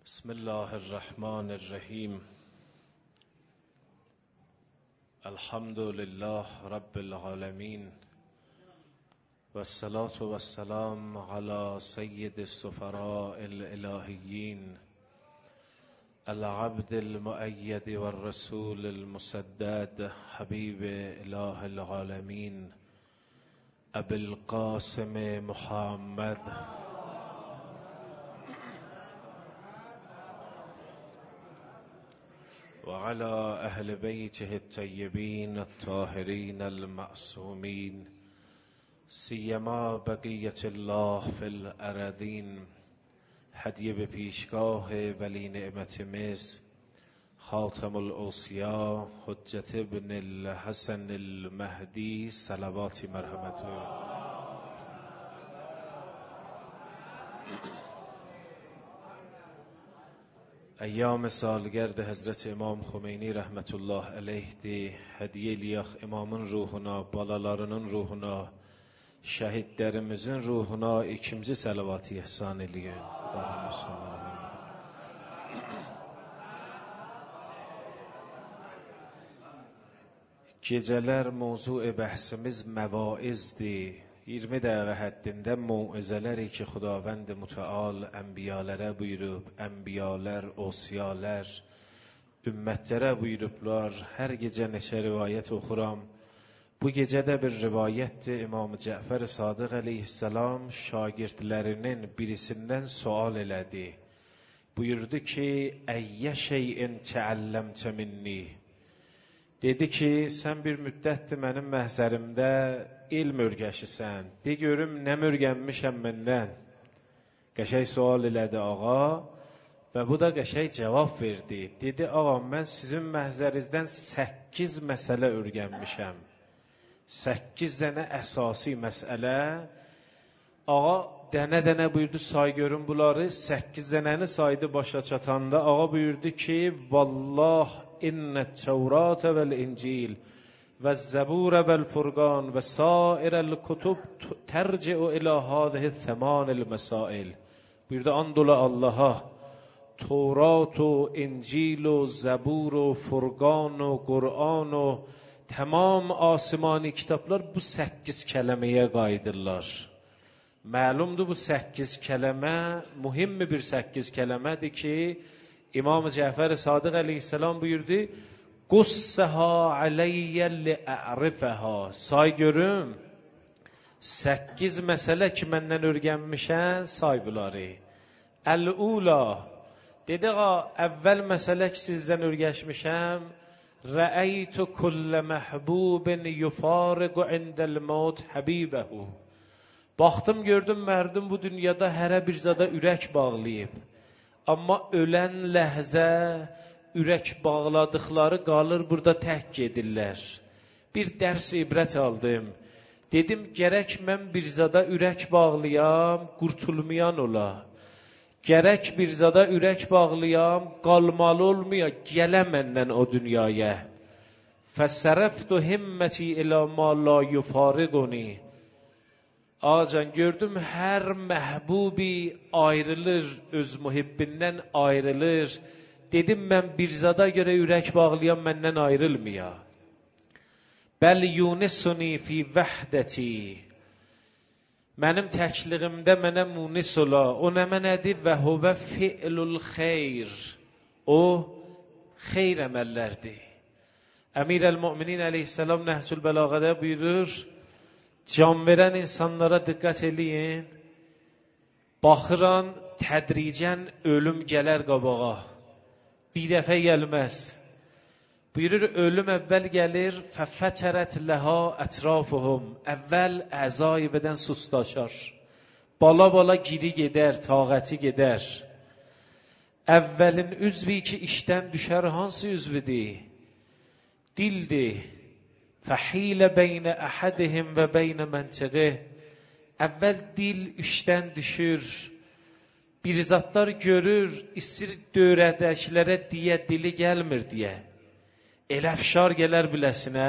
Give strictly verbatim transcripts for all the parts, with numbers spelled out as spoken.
بسم الله الرحمن الرحیم. الحمد لله رب العالمین والصلاة والسلام على سید السفراء الالهیین العبد المؤید والرسول المسدد حبیب اله العالمین ابی القاسم محمد وعلى أهل بيته الطيبين الطاهرين المعصومين سيما بقية الله في الأراضين. هدیه به پیشگاه ولی نعمت مصر خاتم الاوصیا حجت ابن الحسن المهدی صلوات مرحمته. ایام سالگرد حضرت امام خمینی رحمت الله علیه دی hediye eləyək imamın ruhuna, balalarının ruhuna, şəhidlərimizin ruhuna ikinci salavatı ihsan eləyin. Gecələr mövzu bəhsimiz məvaizdir. iyirmi dəqiqə həddində mauizələri ki Xudavənd mütəal ənbiyalərə buyurub, ənbiyalər, osiyalər, ümmətlərə buyurublar. Hər gecə neçə rivayət oxuram. Bu gecədə bir rivayətdir. İmam Cəfər Sadiq əleyhissalam şagirdlərinin birisindən sual elədi. Buyurdu ki, əyyə şeyin təəlləmtə minni. Dedi ki, sən bir müddətdir mənim məhzərimdə ilm örgəşisən. De görüm, nə mörgənmişəm məndən? Qəşəy sual elədi ağa və bu da qəşəy cavab verdi. Dedi, ağa, mən sizin məhzərinizdən səkkiz məsələ örgənmişəm. Səkkiz dənə əsasi məsələ. Ağa dənə-dənə buyurdu, say görün bunları. Səkkiz dənəni saydı başa çatanda. Ağa buyurdu ki, vallah innət təvratə vəl-İncil və zəburə vəl-Furqan və sairəl kutub tərci'u ilə hâzihi thəmanil məsail. Buyurdu, andola Allaha, Tevrat و İncil و Zəbur و Furqan و Qur'an و tamam asmani kitablar bu səkkiz kələməyə qayıdırlar. Məlumdur bu səkkiz kələmə mühim bir səkkiz kələmədir ki İmam Cəfər Sadiq əleyhissalam buyurdu, Qussəha aleyyə li'ərifəha. Say görüm, səkkiz məsələ ki məndən örgənmişən, say bunları. Əl-ula, dedi ağa, əvvəl məsələ ki sizdən örgəşmişəm, rəəytu kullə məhbubin yufariqu indəl maut həbibəhu. Baxdım, gördüm, mərdum bu dünyada hərə bir zada ürək bağlayıb. Amma ölən ləhzə ürək bağladıqları qalır, burada tək gedirlər. Bir dərs ibrət aldım. Dedim, gərək mən bir zada ürək bağlayam, qurtulmayan ola. Gərək bir zada ürək bağlayam, qalmalı olmaya, gələ məndən o dünyaya. Fəsərəftu himməti ilə ma la yufariquni. Ağacan gördüm, hər məhbubi ayrılır, öz muhibbindən ayrılır. Dedim, mən bir zada görə ürək bağlayan məndən ayrılmaya. Bəl yunisuni fi vəhdəti. Mənim təkliğimdə mənə munis ola. O nə mənədir? Və huvə fi'lul xeyr. O, xeyr əməllərdir. Əmir əl-Müminin əleyhissalam Nəhcül Bəlağədə buyurur, can verən insanlara diqqət eləyin, baxıran tədricən ölüm gələr qabağa, bir dəfə gəlməz. Buyurur, ölüm əvvəl gəlir, fəfətərət ləhə ətrafuhum, əvvəl əzai bədən sustaşar, bala-bala giri gedər, taqəti gedər. Əvvəlin üzvi ki işdən düşər, hansı üzvidir? Dildir. Fəhilə beynə əhədihim və beynə məntiqih. Əvvəl dil işdən düşür. Bir zatlar görür, isir dörədəklərə deyə dili gəlmir deyə. Eləfşar gələr biləsinə.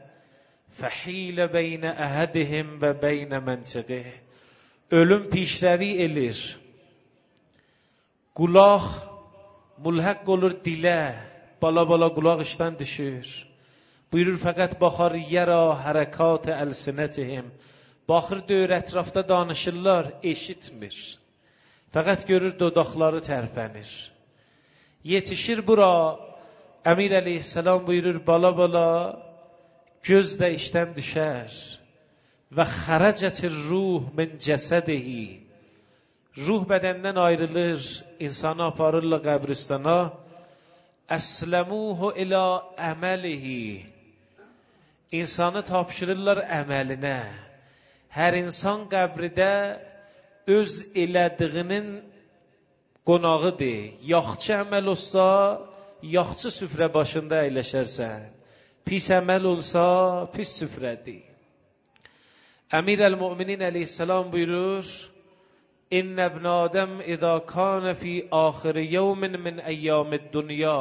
Fəhilə beynə əhədihim və beynə məntiqih. Ölüm pişrəvi elir. Qulaq mulhaq olur dilə, bala-bala qulaq işdən düşür. Buyurur, fəqət baxar yərə hərəkat əlsinətihim. Baxır döyür ətrafda danışırlar, eşitmir. Fəqət görür dodaqları tərpənir. Yetişir bura, Əmir əleyhissalam buyurur, bala-bala göz də işdən düşər. Və xərəcətir ruh min cəsədihi. Ruh bədəndən ayrılır, insanı aparırlar qəbristana. Əsləmuhu ilə əməlihi. İnsanı tapşırırlar əməlinə. Hər insan qəbridə öz elədiyinin qonağıdır. Yaxçı əməl olsa, yaxçı süfrə başında əyləşərsən. Pis əməl olsa, pis süfrədir. Əmir əl-Müminin əleyhissalam buyurur, İnnə ibn Adəm idə kanə fi axiri yevmin min əyyamid dünya.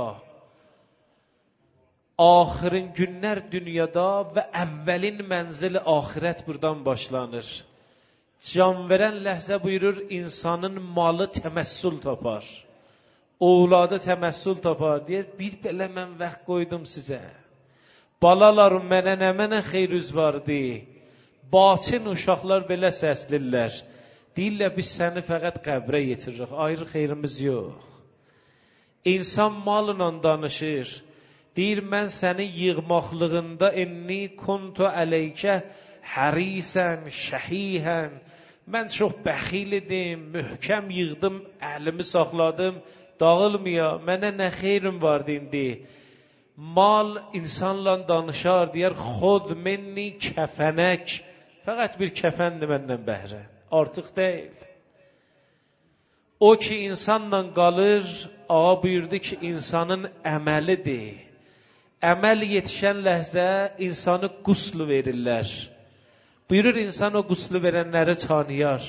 Axirin günlər dünyada və əvvəlin mənzili axirət buradan başlanır. Can verən ləhzə buyurur, insanın malı təməssül tapar. Oğladı təməssül tapar. Deyir, bir belə mən vaxt qoydum sizə. Balalarım mənə nə mənə xeyrüz vardı. Batin uşaqlar belə səslirlər. Deyirlər, biz səni fəqət qəbrə yetiririk. Ayrı xeyrimiz yox. İnsan malla danışır. Deyir, mən sənin yığmaqlığında inni kuntu əleykə hərisən, şəhihən. Mən çox bəxil idim, möhkəm yığdım, əlimi saxladım, dağılmaya. Mənə nə xeyrim vardı indi? Mal insanla danışar, deyər, xod minni kəfənək. Fəqət bir kəfəndir məndən bəhrə, artıq deyil. O ki, insanla qalır, ağa buyurdu ki, insanın əməlidir. Əməl yetişən ləhzə insanı quslu verirlər. Buyurur, insan o quslu verənləri tanıyar.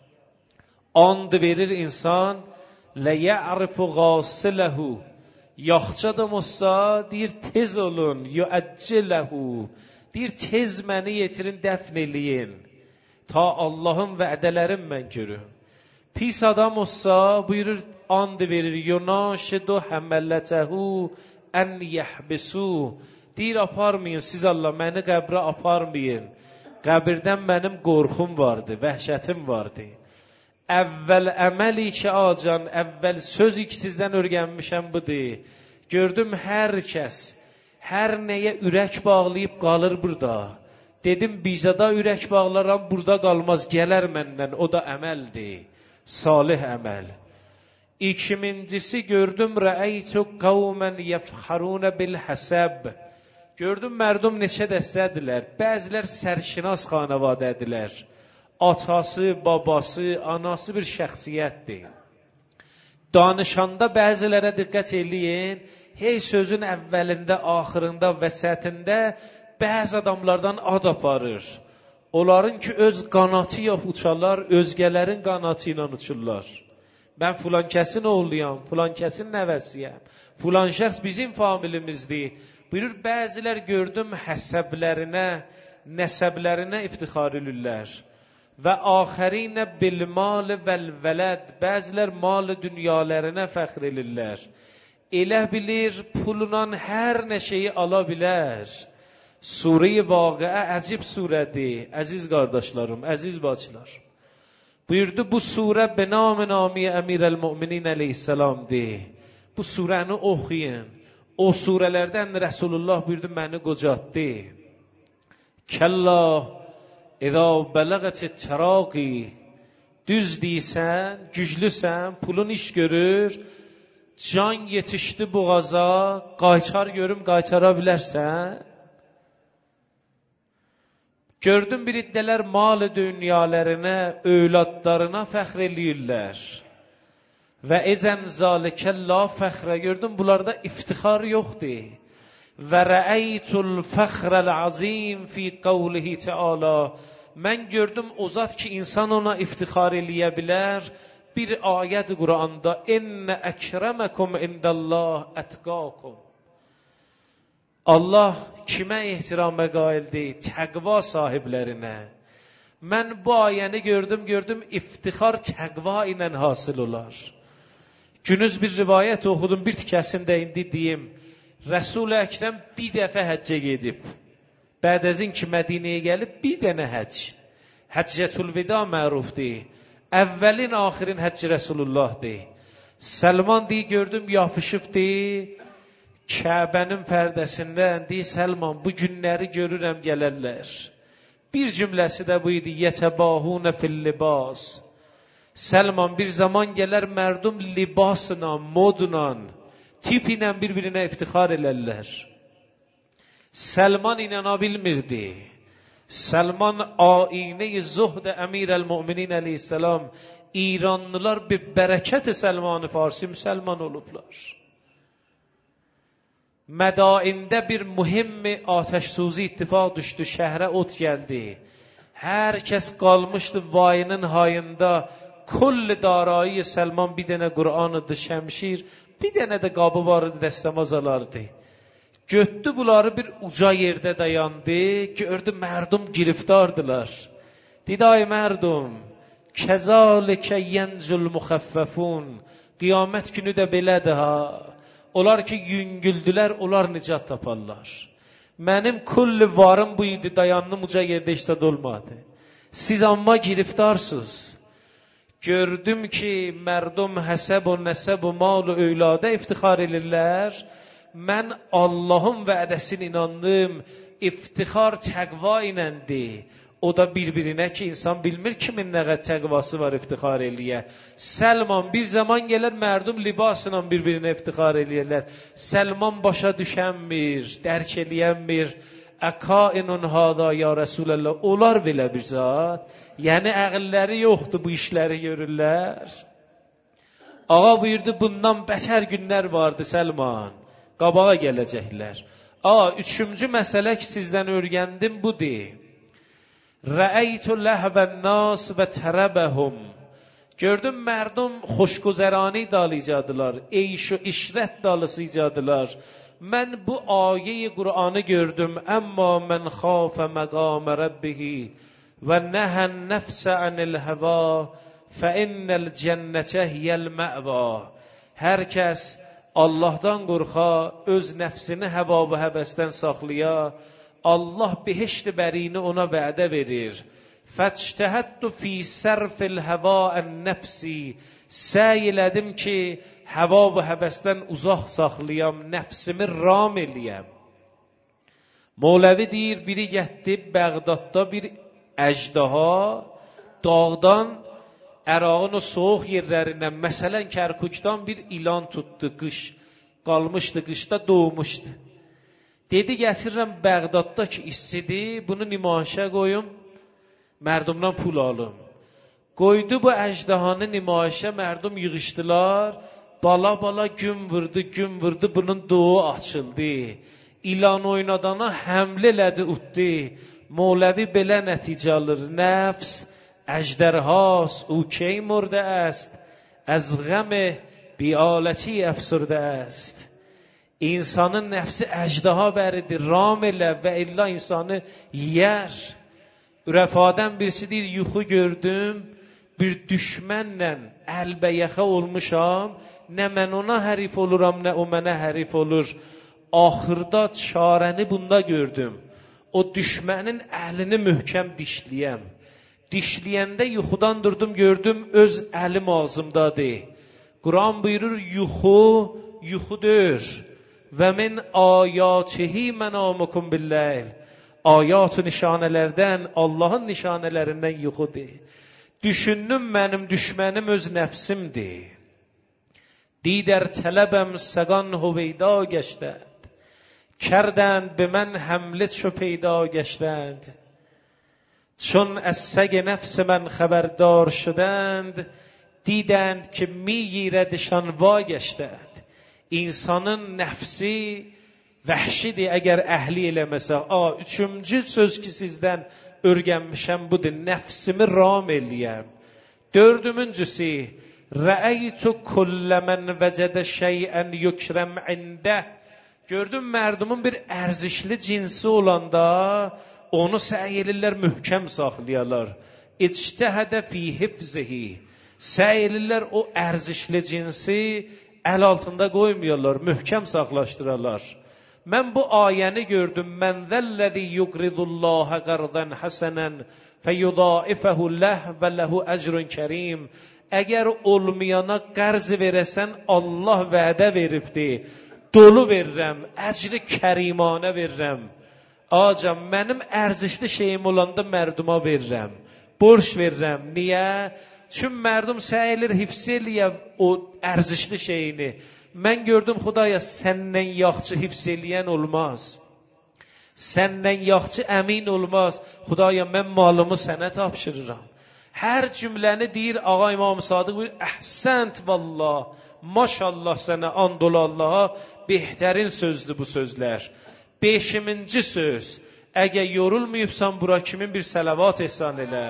And verir insan, ləyə'rifu qasiləhu. Yaxçı adam olsa, deyir, tez olun, yuəccələhu. Deyir, tez məni yetirin, dəfn eləyin. Ta Allahın vədələrin mən görüm. Pis adam olsa, buyurur, and verir, yunaşidu həməllətəhu ən yəhbisu. Deyir, aparmayın, siz Allah, məni qəbrə aparmayın. Qəbirdən mənim qorxum vardı, vəhşətim vardı. Əvvəl əməli ki, acan, əvvəl sözü ki, sizdən örgənmişəm budur. Gördüm, hər kəs, hər nəyə ürək bağlayıb qalır burada. Dedim, bizada ürək bağlaram, burada qalmaz, gələr məndən, o da əməldir, salih əməl. İkincisi gördüm, rəəytu qavmən yəfxarunə bil həsəb. Gördüm, mərdum neçə dəstədirlər, bəzilər sərşinas xanavadədirlər. Atası, babası, anası bir şəxsiyyətdir. Danışanda bəzilərə diqqət eləyin, hey sözün əvvəlində, axırında, vəsətində bəzi adamlardan ad aparır. Onların ki, öz qanatı yox uçarlar, özgələrin qanatı ilə uçurlar. Mən filan kəsin oğluyam, filan kəsin nəvəsiyəm, filan şəxs bizim familimizdir. Buyurur, bəzilər gördüm həsəblərinə, nəsəblərinə iftixar edirlər. Və axərinə bilmal vəl-vələd, bəzilər mal dünyalarına fəxr edirlər. Elə bilir, pulundan hər nə şeyi ala bilər. Sure-i Vaqiə əcib surədir, əziz qardaşlarım, əziz bacılar. Buyurdu, bu surə benam-ı nami Əmir əl-Müminin əleyhissalamdır. Bu surəni oxuyun. O surələrdən Rəsulullah buyurdu, məni qocatdı. Kəlla, İza bələğəti çəraqi. Düz deysən, güclüsən, pulun iş görür, can yetişdi boğaza, qayçar görüm, qayçara bilərsən. Gördüm bir iddələr mal-ı dünyalarına, övladlarına fəxr eləyirlər. Və ezən zalikəllə fəxrə gördüm, bunlarda iftixar yoxdur. Və rəəytul fəxrəl azim fi qavlihi teala. Mən gördüm o zat ki, insan ona iftixar eləyə bilər. Bir ayət Quranda, İnnə əkrəməkum indəllah ətqakum. Allah kimə ehtirama qaildir? Təqva sahiblərinə. Mən bu ayəni gördüm, gördüm iftixar təqva ilə hasıl olar. Günüz bir rivayət oxudum, bir tikəsində indi deyim. Rəsul-i Əkrəm bir dəfə həccə gedib. Bədəzin ki, Mədinəyə gəlib, bir dənə həcc. Həccətül vida mərufdir. Əvvəlin, axirin həcc Rəsulullahdır. Səlman deyir, gördüm, yapışıb deyir, Kəbənin pərdəsindən deyir, Səlman, bu günləri görürəm gələrlər. Bir cümləsi də bu idi, yətəbahunə fil-libas. Səlman, bir zaman gələr mərdum libasla, modla, tip ilə bir-birinə iftixar elərlər. Səlman inana bilmirdi. Səlman ayinə-i zuhd əmir əl-müminin əleyhissalam, İranlılar bir bərəkət Səlman-ı Farsi müsəlman olublar. Mədaində bir mühim atəşsuzi ittifaq düşdü, şəhərə ot gəldi. Hər kəs qalmışdı vayının hayında, kull darayı Səlman bir dənə Qur'anıdır, şəmşir, bir dənə də qabı vardı, dəstəmaz alardı. Götdü bunları bir uca yerdə dayandı, gördü mərdum giriftardılar. Dedi, ay mərdum, kəzalikə yəncül müxəffəfun, qiyamət günü də belədir ha. Onlar ki, yüngüldülər, onlar nicat taparlar. Mənim kulli varım bu idi, dayandım uca yerdə iştad olmadı. Siz amma giriftarsınız. Gördüm ki, mərdum həsəb o nəsəb o mal o övladə iftixar edirlər. Mən Allahın vədəsinə inandım, iftixar təqva iləndir. O da bir-birinə ki, insan bilmir kimin nə qədər təqvası var iftixar eləyə. Səlman bir zaman gələr, mərdum libasla bir-birinə iftixar eləyərlər. Səlman başa düşənmir, dərk eləyənmir. Əkainun hada ya Rəsulallah, onlar belə bir zat. Yəni, əqilləri yoxdur, bu işləri görürlər. Ağa buyurdu, bundan bətər günlər vardı Səlman. Qabağa gələcəklər. Ağa, üçüncü məsələ ki, sizdən öyrəndim budur. Rəəytu ləhvən nas və tərəbəhum. Gördüm, mərdum xoşguzərani dalıcadılar, eyş və işrət dalıcadılar. Mən bu ayə-i Qur'anı gördüm. Əmmə mən xafə məqamə rəbbihi və nəhən nəfsə anil həva fə innəl cənnətə hiyəl mə'va. Hər kəs Allahdan qorxa, öz nəfsini həva və həvəsdən saxlaya, Allah behişt bərini ona vədə verir. Fəctəhəddu fi sərfil həva ən-nəfsi. Səy elədim ki, həva və həvəsdən uzaq saxlayam, nəfsimi ram eləyəm. Mevləvi deyir, biri getdi Bəğdadda bir əjdaha, dağdan, Ərağın o soğuq yerlərindən, məsələn Kərkukdan bir ilan tutdu, qış, qalmışdı, qışda doğmuşdu. Dedi, gətirirəm Bəğdadda ki, istidir, bunu nümayişə qoyum, mərdumdan pul alım. Qoydu bu əjdahanı nümayişə, mərdum yığışdılar, bala-bala gün vurdu, gün vurdu, bunun doğu açıldı. İlan oynadana həmlə elədi, utdu. Mevləvi belə nəticə alır, nəfs, əjdərhas, o ki murdə əst, əz qəmi bialəti əfsürdə əst. İnsanın nəfsi əcdaha bəridir, ram elə və illa insanı yer. Ürəfadən birisi deyir, yuxu gördüm, bir düşmənlə əlbəyaxa olmuşam, nə mən ona hərif oluram, nə o mənə hərif olur. Axırda çarəni bunda gördüm, o düşmənin əlini möhkəm dişləyəm. Dişləyəndə yuxudan durdum, gördüm, öz əlim ağzımdadır. Quran buyurur, yuxu, yuxudur. Və min ayatihi mənamukum billəyl. Ayat-ı nişanələrdən, Allahın nişanələrindən yuxudur. Düşündüm, mənim düşmənim öz nəfsimdir. Didər tələbəm səqan huveyda gəştənd. Kərdənd be mən həmlə çö peyda gəştənd. چون از سگ نفس من خبردار شدند دیدند که میگیردشان واگشتند. İnsanın nəfsi vəhşidir əgər əhli eləməsə. A, üçüncü söz ki sizdən örgənmişəm budur, nəfsimi ram eləyəm. Dördümüncüsü, rəəytu kullə mən vəcədə şeyən yükrəm ində. Gördüm, mərdumun bir ərzişli cinsi olanda, onu səy elirlər, möhkəm saxlayarlar. İctəhədə fi hifzihi. Səy edirlər o ərzişli cinsi əl altında qoymuyorlar, möhkəm saxlaşdırırlar. Mən bu ayəni gördüm. Mən zəlləzi yuqridullaha qardan hasanan feyudaifəhu leh və lehu ecrun kerim. Əgər olmayana qərz verəsən, Allah vədə veribdi. Dolu verirəm, əcri kərimanə verirəm. Acam, mənim ərzişli şeyim olanda mərduma verirəm. Borç verirəm. Niyə? Çünki mərdum səy edir, hifz eləyə o ərzişli şeyini. Mən gördüm, Xudaya, səndən yaxçı hifz eləyən olmaz. Səndən yaxçı əmin olmaz. Xudaya, mən malımı sənə tapşırıram. Hər cümləni deyir, Ağa İmam Sadıq buyur, əhsənt vallah, maşallah sənə, and ola Allaha, behtərin sözdür bu sözlər. Beşiminci söz, əgər yorulmayıbsan, bura kimin bir sələvat ehsan elə.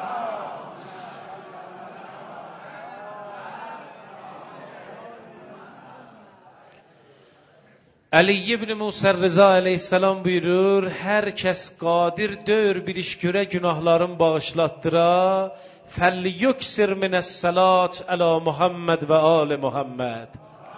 Ali ibn Musa Rıza aleyhisselam buyurur, hər kəs qadir dör bir iş görə günahların bağışlatdıra, fəlyuksir minəs-salat əla Muhammed və ali Muhammed.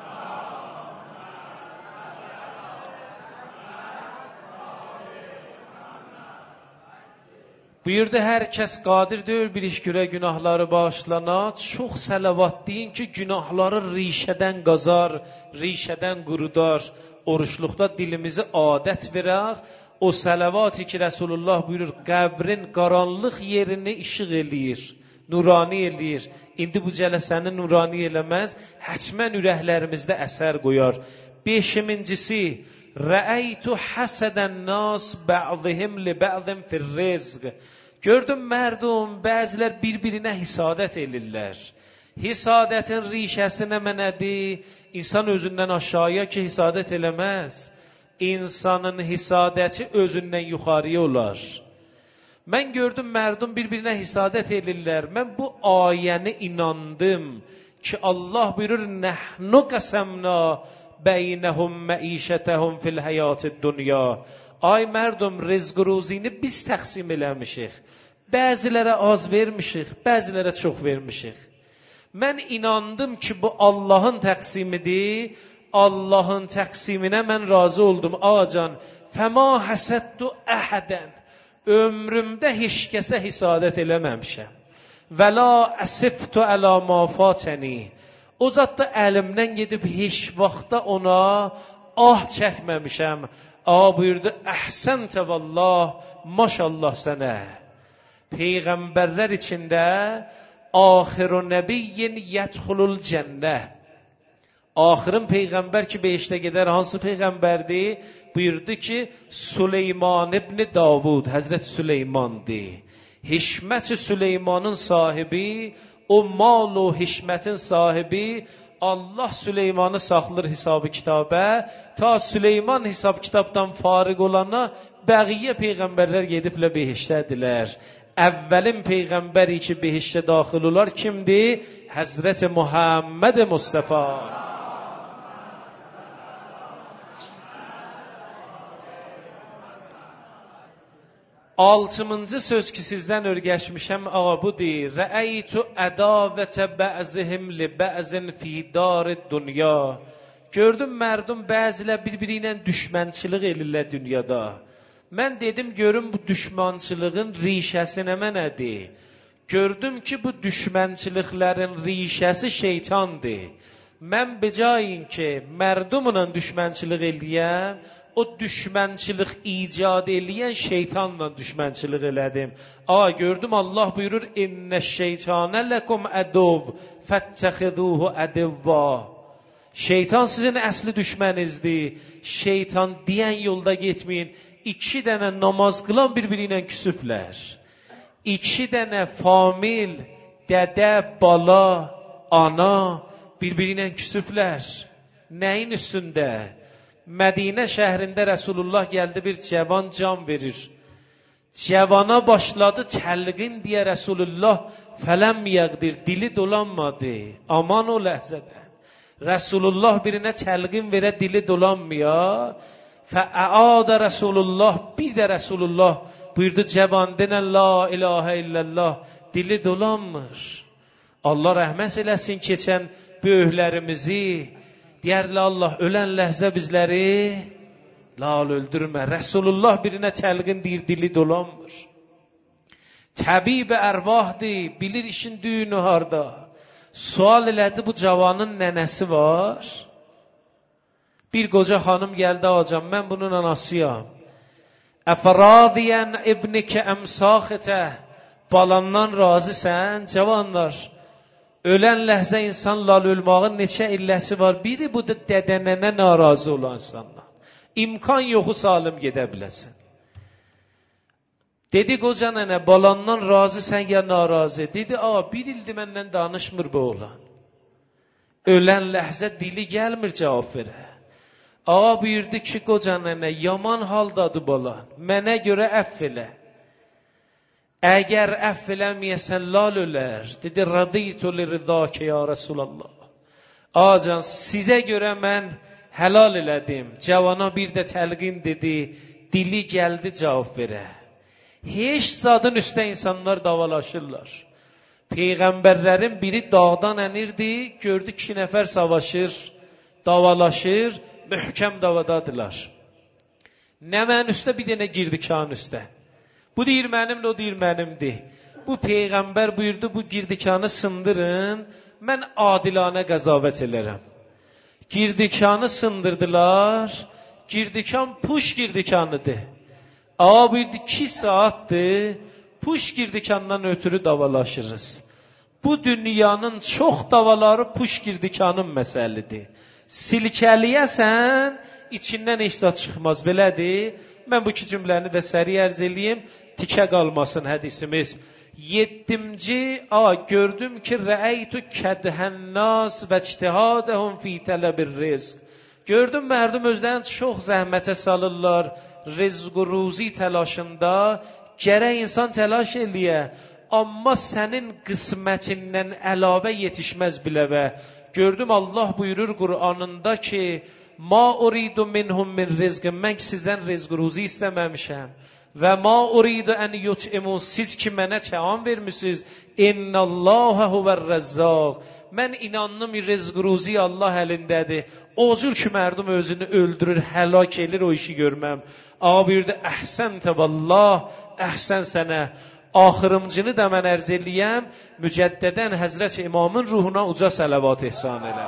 Buyurdu, hər kəs qadir dör bir iş görə günahları bağışlana, çox səlavat deyin ki, günahları rişədən qazar, rişədən qurudar. Oruçluqda dilimizi adət verək, o səlavati ki, Rasulullah buyurur, qəbrin qaranlıq yerini işıq eləyir, nurani eləyir. İndi bu cələsəni nurani eləməz, həçmən ürəklərimizdə əsər qoyar. Beşimincisi, rəəytu həsədən nas bə'zihim li bə'zim fir rizq. Gördüm, mərdum, bəzilər bir-birinə hisadət elirlər. Hisadətin rişəsi nə mənədir? İnsan özündən aşağıya ki, hisadət eləməz. İnsanın hisadəti özündən yuxarıya olar. Mən gördüm, mərdum bir-birinə hisadət elirlər. Mən bu ayəni inandım ki, Allah buyurur, nəhnu qəsəmna beynəhum məişətəhum fil həyatid dünya. Ay mərdum, rizq ruzini biz təqsim eləmişik. Bəzilərə az vermişik, bəzilərə çox vermişik. Mən inandım ki, bu Allahın təqsimidir. Allahın təqsiminə mən razı oldum. Acan, fəma həsəddu əhədən. Ömrümdə heç kəsə hisadət eləməmişəm. Və la əsiftu əla ma fatəni. O zat da əlimdən gedib heç vaxtda ona ah çəkməmişəm. A buyurdu, əhsəntə vallah, maşallah sənə. Peyğəmbərlər içində Axirun nəbiyyin yədxulul cənnə. Axırın Peyğəmbər ki, behiştə gedər, hansı Peyğəmbərdir? Buyurdu ki, Süleyman ibn Davud, Həzrət Süleymandir. Hişmət-i Süleymanın sahibi, o mal o hişmətin sahibi, Allah Süleymanı saxlır hesabı kitabə, ta Süleyman hesab kitabdan fariq olana, bəqiyyə Peyğəmbərlər gediblə behiştədilər. Əvvəlin Peyğəmbəri ki, behiştə daxil olar kimdir? Həzrət Muhammed Mustafa. Altımıncı söz ki, sizdən örgəşmişəm, ağa budur. Rəəytu ədavətə bə'zihim li bə'zin fi darid dünya. Gördüm, mərdum bəzilə bir-biri ilə düşmənçilik elirlər dünyada. Mən dedim, görüm bu düşmançılığın rişəsi nə mənədir? Gördüm ki, bu düşmənçiliklərin rişəsi şeytandır. Mən becayin ki, mərdumla düşmənçilik eləyəm, o düşmənçilik icad eləyən şeytanla düşmənçilik elədim. A, gördüm, Allah buyurur, İnnə şeytanə ləkum ədov, fəttəxiduhu ədivva. Şeytan sizin əsli düşmənizdir. Şeytan deyən yolda getməyin. İki dənə namaz qılan bir-biri ilə küsüblər. İki dənə famil, dədə, bala, ana bir-biri ilə küsüblər. Nəyin üstündə? Mədinə şəhrində Rəsulullah gəldi, bir cavan can verir. Cavana başladı təlqin deyə Rəsulullah fələm yəqdir, dili dolanmadı. Aman o ləhzədə. Rəsulullah birinə təlqin verə, dili dolanmaya. Fəəadə Rəsulullah, bir də Rəsulullah buyurdu, cavan denən la ilahə illallah, dili dolanmır. Allah rəhmət eləsin keçən böyüklərimizi. Deyərlər Allah ölən ləhzə bizləri lal öldürmə. Resulullah birinə təlqin deyir, dili dolanmır. Təbib ərvahdır, bilir işin düyünü harda. Sual elədi, bu cavanın nənəsi var. Bir qoca xanım gəldi, hocam mən bunun anasıyam. Əfəradiyən ibnikə əmsaxətə, balandan razısən, cavanlar. Ölən ləhzə insan lal ölmağın neçə illəsi var. Biri bu da dədənənə narazı olan insanlar. İmkan yoxu salim gedə biləsən. Dedi qoca nənə, balandan razısən ya narazı? Dedi, a, bir ildir məndən danışmır bu oğlan. Ölən ləhzə dili gəlmir cavab verə. A, buyurdu ki, qoca nənə, yaman haldadır balan, mənə görə əff elə. Əgər əff eləməyəsən lal ölər. Dedi, radiytu li ridake ya Rasulallah. A, can, sizə görə mən helal elədim. Cavana bir də təlqin dedi, dili gəldi cavab verə. Heç zadın üstə insanlar davalaşırlar. Peyğəmbərlərin biri dağdan ənirdi, gördü iki nəfər savaşır, davalaşır, möhkəm davadadılar. Nə mən üstə, bir dənə girdikan üstə. Bu deyir mənimdir, o deyir mənimdir. Bu Peyğəmbər buyurdu, bu girdikanı sındırın, mən adilanə qəzavət elərəm. Girdikanı sındırdılar, girdikan puş girdikanıdır. Ağa buyurdu, iki saatdir, puş girdikandan ötürü davalaşırız. Bu dünyanın çox davaları puş girdikanın məsəlidir. Silkəliyəsən, içindən heç də çıxmaz, belədir. Mən bu iki cümləni də səri ərz eləyim, tikə qalmasın hədisimiz. Yeddimci, a, gördüm ki, rəəytu kədhənnas və ictihadəhum fi tələbir rizq. Gördüm, mərdum özlərini çox zəhmətə salırlar, rizq u ruzi təlaşında, gərək insan təlaş eləyə, amma sənin qismətindən əlavə yetişməz biləvə. Gördüm, Allah buyurur Qur'anında ki, ma uridu minhum min rizqin, mən ki sizdən rizq ruzi istəməmişəm. Və ma uridu ən yut'imun, siz ki mənə təam vermişsiniz, innallâhe huvər-rəzzaq. Mən inandım, rizq ruzi Allah əlindədir. O cür ki, mərdum özünü öldürür, həlak edir, o işi görməm. Ağa buyurdu, əhsən təvallah, əhsən sənə. Axırımcını da mən ərz eləyəm, mücəddədən Həzrət İmamın ruhuna uca sələvat ihsan elə.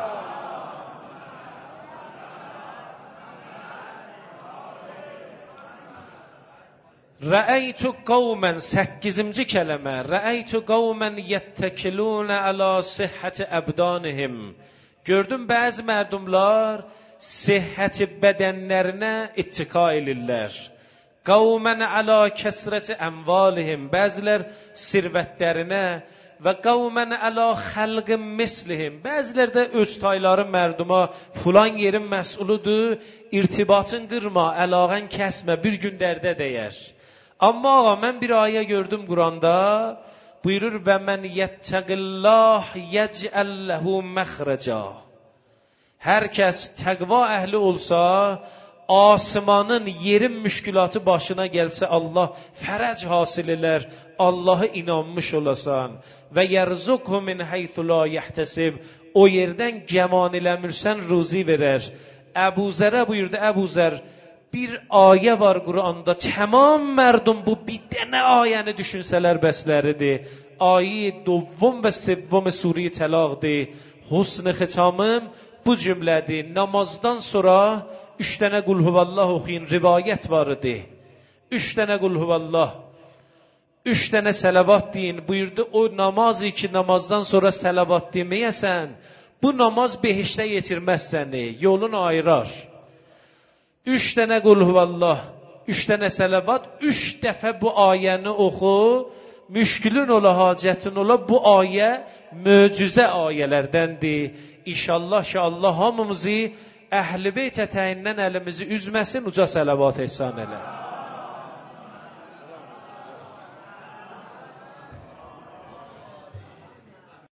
Rəəytu qavmən, səkkizinci kələmə, rəəytu qavmən yəttəkilunə əla sihhəti əbdanihim. Gördüm, bəzi mərdumlar sihhəti bədənlərinə ittika edirlər. Qavmən əla kəsrəti əmvalihim, bəzilər sirvətlərinə və qavmən əla xəlqin mislihim. Bəzilər də öz tayları mərduma, fulan yerin məsulidir, irtibatın qırma, əlaqən kəsmə, bir gün dərdə dəyər. Amma ağa, mən bir ayə gördüm Quranda, buyurur, və mən yəttəqillah yəcəlləhu məxrəcə. Hər kəs təqva əhli olsa, asmanın, yerin müşkülatı başına gəlsə, Allah fərəc hasil elər, Allah'a inanmış olasan. Və yərzuqhu min heytu la yəhtəsib, o yerdən gəman eləmirsən, ruzi verər. Əbu Zərə buyurdu, Əbu Zər, bir ayə var Quranda, tamam mərdum bu bir dənə ayəni düşünsələr bəsləridir. Ayə dovvum və sevvum Suri Təlaqdır. Husn-ı xitamım bu cümlədir. Namazdan sonra üç dənə qul huvallah oxuyun, rivayət var idi. Üç dənə qul huvallah, üç dənə səlavat deyin. Buyurdu, o namazı ki namazdan sonra səlavat deməyəsən, bu namaz behişdə yetirməz səni, yolun ayırar. Üç dənə qul huvallah, üç dənə səlavat, üç dəfə bu ayəni oxu, müşkülün ola, hacətin ola, bu ayə möcüzə ayələrdəndir. İnşallah ki Allah hamımızı Əhl-i Beyt ətəyindən əlimizi üzməsin, uca səlavat ehsan elə.